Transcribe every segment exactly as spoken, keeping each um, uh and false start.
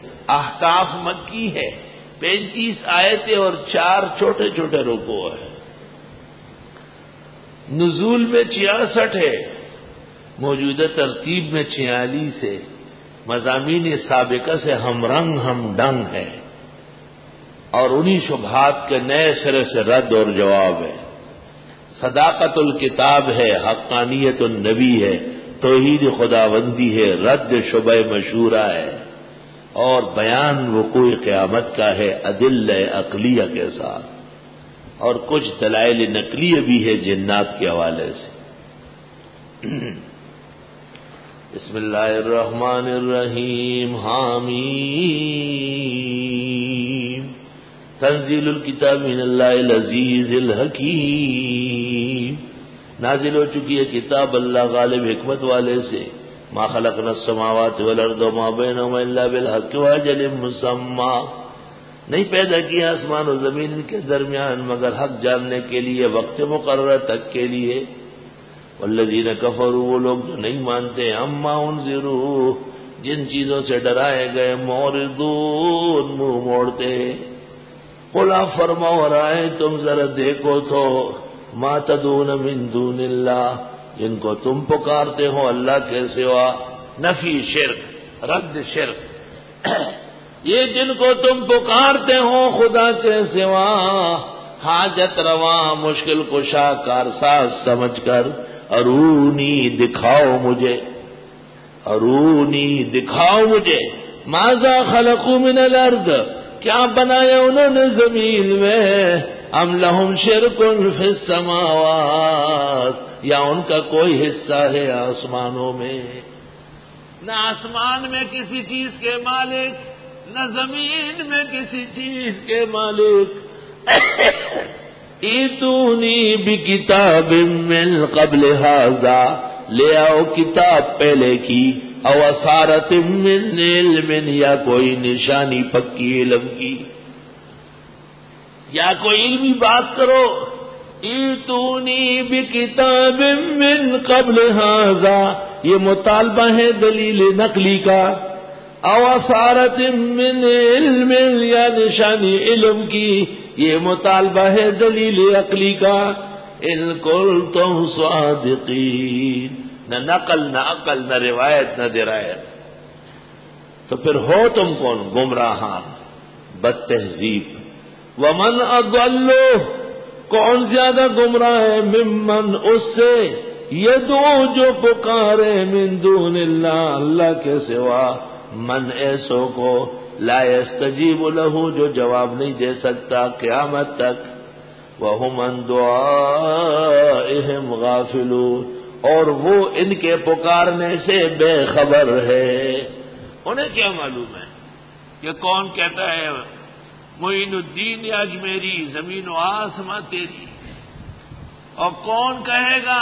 احقاف مکی ہے، پینتیس آیتیں اور چار چھوٹے چھوٹے رکوع ہیں. نزول میں چھیاسٹھ ہے، موجودہ ترتیب میں چھیالیس ہے. مضامین سابقہ سے ہم رنگ ہم ڈنگ ہے، اور انہی شبہات کے نئے سرے سے رد اور جواب ہے. صداقت الکتاب ہے، حقانیت النبی ہے، توحید خداوندی ہے، رد شبہ مشورہ ہے، اور بیان وقوع قیامت کا ہے ادلہ عقلیہ کے ساتھ، اور کچھ دلائل نقلیہ بھی ہے جنات کے حوالے سے. بسم اللہ الرحمن الرحیم. حامیم. تنزیل الکتاب من اللہ العزیز الحکیم. نازل ہو چکی ہے کتاب اللہ غالب حکمت والے سے. ما خلقنا السماوات والارض وما بینہما الا بالحق واجل مسمى. نہیں پیدا کیا آسمان و زمین کے درمیان مگر حق جاننے کے لیے، وقت مقررہ تک کے لیے. والذین کفروا، وہ لوگ جو نہیں مانتے، اما انذروا، جن چیزوں سے ڈرائے گئے، معرضون، منہ موڑتے. قل آپ فرماؤ رائے تم ذرا دیکھو تو، ما تدعون من دون اللہ، جن کو تم پکارتے ہو اللہ کے سوا. نفی شرک، رد شرک. یہ جن کو تم پکارتے ہو خدا کے سوا، حاجت رواں، مشکل کشا، کارساز سمجھ کر، ارونی دکھاؤ مجھے، ارونی دکھاؤ مجھے. ماذا خلقوا من الارض، کیا بنایا انہوں نے زمین میں. ام لہم شرک فی السماوات، یا ان کا کوئی حصہ ہے آسمانوں میں. نہ آسمان میں کسی چیز کے مالک، نہ زمین میں کسی چیز کے مالک. ایتونی بکتاب من قبل ھذا، لے آؤ کتاب پہلے کی، او اثارت من علم، یا کوئی نشانی پکی علم کی، یا کوئی علمی بات کرو. ایتونی بکتاب من قبل ھذا، یہ مطالبہ ہے دلیل نقلی کا. او اثارت من علم، یا نشانی علم کی، یہ مطالبہ ہے دلیل عقلی کا. ان کنتم صادقین، نہ نقل نہ عقل نہ روایت نہ درایت. تو پھر ہو تم کون؟ گمراہان، بد تہذیب. ومن اضل، کون زیادہ گمراہ ہے، ممن، اس سے، یدعو جو پکارے، من دون اللہ، اللہ کے سوا، من ایسو کو، لا یستجیب لہ، جو جواب نہیں دے سکتا قیامت تک. وہم عن دعائہم غافلون، اور وہ ان کے پکارنے سے بے خبر ہے. انہیں کیا معلوم ہے کہ کون کہتا ہے معین الدین اجمیری زمین و آسماں تیری، اور کون کہے گا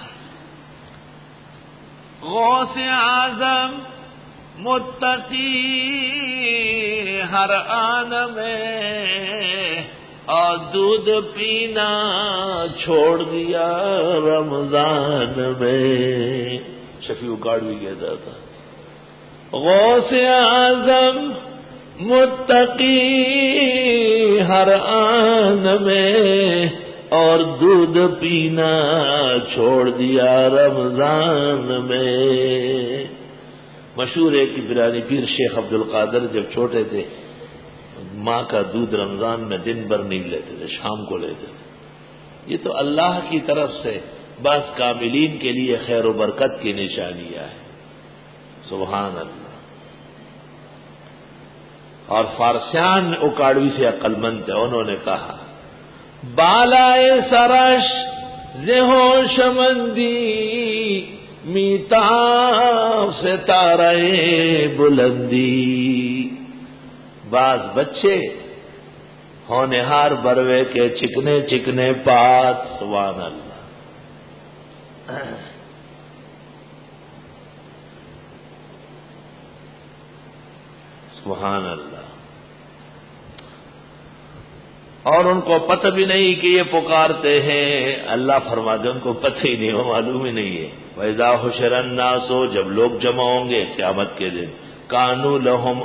غوث اعظم متقی ہر آن میں، اور دودھ پینا چھوڑ دیا رمضان میں. شفیع کاڑوی کہتا تھا غوث اعظم متقی ہر آن میں، اور دودھ پینا چھوڑ دیا رمضان میں. مشہور ہے کہ پیرانی پیر شیخ عبد القادر جب چھوٹے تھے، ماں کا دودھ رمضان میں دن بھر نہیں لیتے تھے، شام کو لیتے تھے. یہ تو اللہ کی طرف سے بعض کاملین کے لیے خیر و برکت کی نشانیاں ہیں. سبحان اللہ. اور فارسیان اکاڑوی سے عقل مند ہے، انہوں نے کہا بالائے سرش زہو شمندی، میتاب سے تارے بلندی. بعض بچے ہونہار بروے کے چکنے چکنے پات. سبحان اللہ. سبحان اللہ. اور ان کو پتہ بھی نہیں کہ یہ پکارتے ہیں. اللہ فرما دے ان کو پتہ ہی نہیں، وہ معلوم ہی نہیں ہے. وَإِذَا حُشِرَ النَّاسُ، جب لوگ جمع ہوں گے قیامت کے دن، کانوا لہم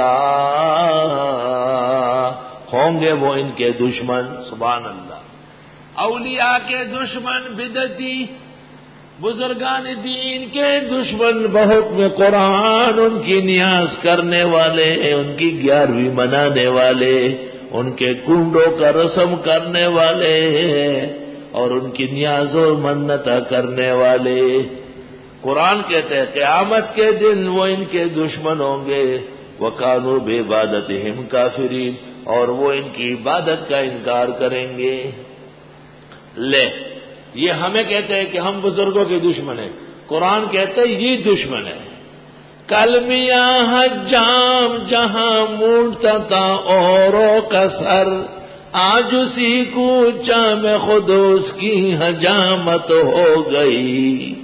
اعداء، ہوں گے وہ ان کے دشمن. سبحان اللہ. اولیاء کے دشمن بدعتی، بزرگان دین کے دشمن بہت میں قرآن، ان کی نیاز کرنے والے، ان کی گیارہویں منانے والے، ان کے کنڈوں کا رسم کرنے والے اور ان کی نیاز و منت کرنے والے. قرآن کہتے ہیں قیامت کے دن وہ ان کے دشمن ہوں گے. وَكَانُوا بِعِبَادَتِهِمْ كَافِرِينَ، اور وہ ان کی عبادت کا انکار کریں گے. لے یہ ہمیں کہتے ہیں کہ ہم بزرگوں کے دشمن ہیں، قرآن کہتے ہیں یہ دشمن ہے. کلمیاں حجام جہاں مونڈتا تھا اوروں کا سر، آج اسی کوچہ میں خود اس کی حجامت ہو گئی.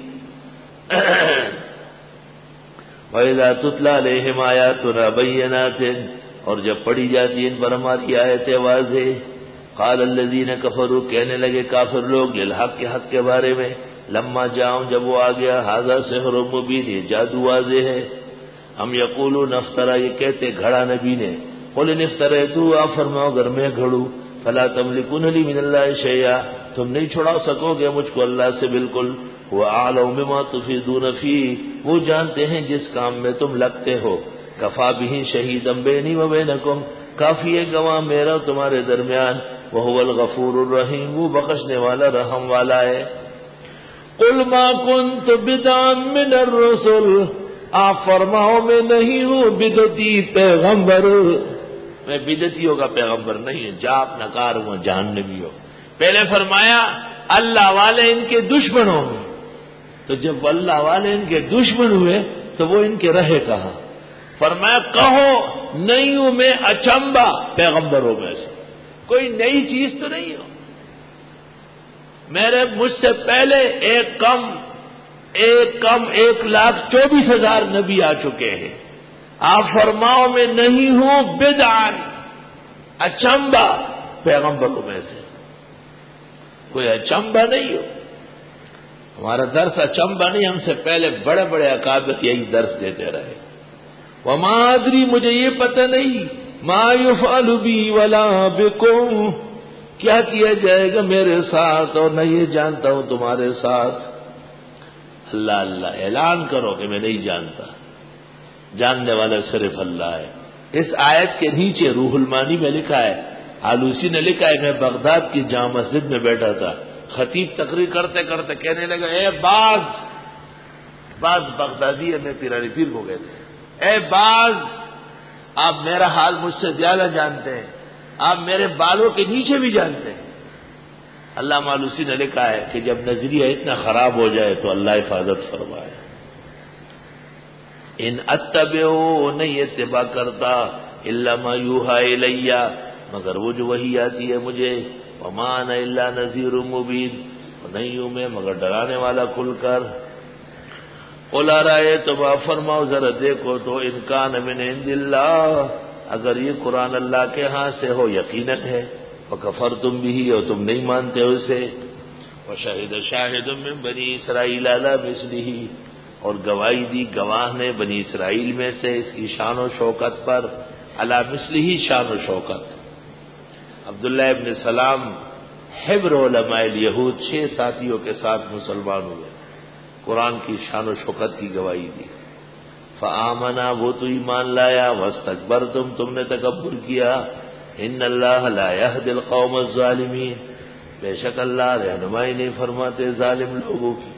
وَإِذَا تُتْلَى عَلَيْهِمْ آيَاتُنَا بَيِّنَاتٍ، اور جب پڑھی جاتی ان پر ہماری آیتیں واضح، قال الذین کفروا، کہنے لگے کافر لوگ، للحق کے حق کے بارے میں، لما جاؤں جب وہ آ گیا، ھذا سحر مبین، یہ جادو واضح ہے. ہم یقولون افترا، یہ کہتے گھڑا نبی نے. قل ان افتریتہ، آپ فرماؤ اگر میں گھڑوں، فلا تملکون لی من اللہ شیئا، تم نہیں چھڑا سکو گے مجھ کو اللہ سے بالکل. وہ اعلم بما تفیضون فیہ، وہ جانتے ہیں جس کام میں تم لگتے ہو. کفا بہ شہیدا بینی و بینکم، کافی ہے گواہ میرا تمہارے درمیان. وہو الغفور الرحیم، وہ بخشنے والا رحم والا ہے. قل ما کنت بدعا من الرسل، آپ فرماؤ میں نہیں ہوں بدعتی پیغمبر، میں بدعتیوں کا پیغمبر نہیں ہوں، جاپ نکار ہوں جاننے بھی ہو. پہلے فرمایا اللہ والے ان کے دشمن ہوں گے، تو جب اللہ والے ان کے دشمن ہوئے تو وہ ان کے رہے کہاں. فرمایا کہو نہیں ہوں میں اچنبا پیغمبروں میں سے، کوئی نئی چیز تو نہیں ہو. میرے مجھ سے پہلے ایک کم ایک کم ایک لاکھ چوبیس ہزار نبی آ چکے ہیں. آپ فرماؤ میں نہیں ہوں بدعا، اچنبا پیغمبروں میں سے، کوئی اچنبا نہیں ہو. ہمارا درس اچنبا نہیں، ہم سے پہلے بڑے بڑے اکابر یہی درس دیتے رہے. وما ادری، مجھے یہ پتہ نہیں، ما یفعل بی ولا بکم، کیا کیا جائے گا میرے ساتھ، اور نہ یہ جانتا ہوں تمہارے ساتھ. اللہ اللہ، اعلان کرو کہ میں نہیں جانتا، جاننے والا صرف اللہ ہے. اس آیت کے نیچے روح المانی میں لکھا ہے، آلوسی نے لکھا ہے، میں بغداد کی جامع مسجد میں بیٹھا تھا، خطیب تقریر کرتے کرتے کہنے لگا اے باز، باز بغدادی ہے، میں پیرانی پیر کو کہتے ہیں، اے باز آپ میرا حال مجھ سے زیادہ جانتے ہیں، آپ میرے بالوں کے نیچے بھی جانتے ہیں. اللہ مالوسی نے لکھا ہے کہ جب نظریہ اتنا خراب ہو جائے تو اللہ حفاظت فرمائے. ان اتبعو، نہیں اتباع کرتا، الا ما یوحی الی، مگر وہ جو وحی آتی ہے مجھے. وما انا الا نذیر مبین، نہیں ہوں میں مگر ڈرانے والا کھل کر. قل ارأیتم، فرماؤ ذرا دیکھو تو، ان کان من عند اللہ، اگر یہ قرآن اللہ کے ہاں سے ہو یقیناً ہے، وکفرتم بہ، اور تم نہیں مانتے اسے. وشہد شاہد من بنی اسرائیل علی مثلہ، اور گواہی دی گواہ نے بنی اسرائیل میں سے اس کی شان و شوکت پر، علی مثلہ شان و شوکت. عبداللہ ابن سلام حبر علماء الیہود چھ ساتھیوں کے ساتھ مسلمان ہوئے، قرآن کی شان و شوکت کی گواہی دی. فآمنا، وہ تو ایمان لایا، واستکبرتم، تم نے تکبر کیا. ان اللہ لا یہدی القوم الظالمین، بے شک اللہ رہنمائی نہیں فرماتے ظالم لوگوں کی.